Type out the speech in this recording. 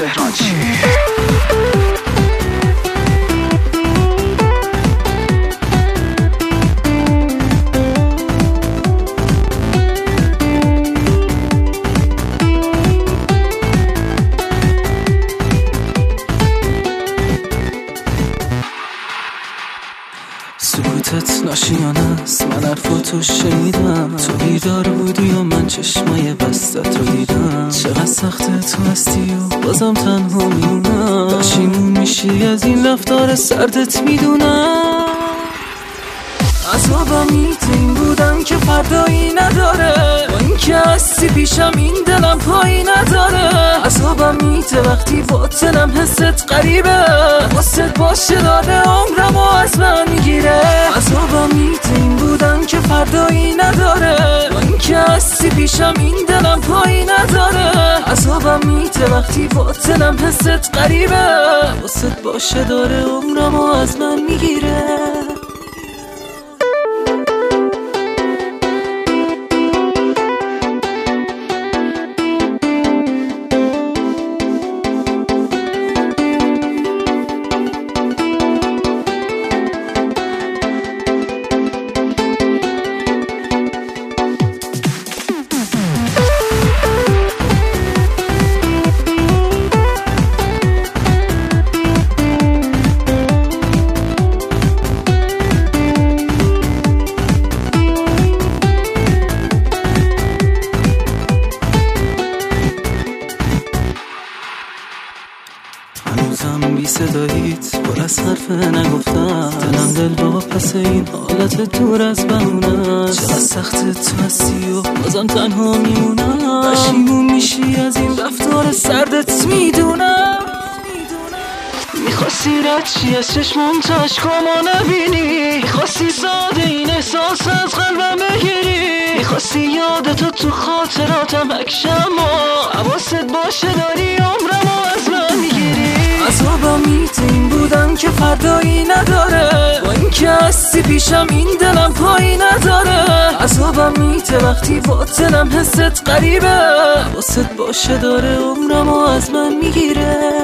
تهران چی؟ سکوتت ناشیانه است، من حرفاتو شنیدم. تو بیدار بودی و من چشمای بستت رو دیدم. چقدر سخته تو هستی و بازم تنها میمونم. پشیمون میشی از این رفتار سردت میدونم. عذابم این بودم که فردایی نداره، با این که هستی پیشم این دلم پایی نداره. عذابم میته وقتی با دلم حست قریبه، واسه باشه داده عمرم و از من میگیره. عذابم میته این بودم که فردایی نداره، با این که هستی پیشم این دلم پایی نداره. عذابم میته وقتی با دلم حست قریبه، واسه باشه داره عمرم و از من میگیره. هنوزم بی صداییت پر از حرف نگفتم. دلم دل با پس این حالت دور از بمونم. چقدر سخت تو هستی و بازم تنها میمونم. پشیمون میشی از این رفتار سردت میدونم. میخواستی رد چی از چشمم تا عشقامو نبینی، میخواستی ساده این احساس از قلبم بگیری، میخواستی یادتو تو خاطراتم بکشم و حواست باشه داری عمرمو از من میگیری. عذابم میته این بودم که فردایی نداره، با این که هستی پیشم این دلم پایی نداره. عذابم میته وقتی با دلم حست قریبه، واسه باشه داره عمرمو از من میگیره.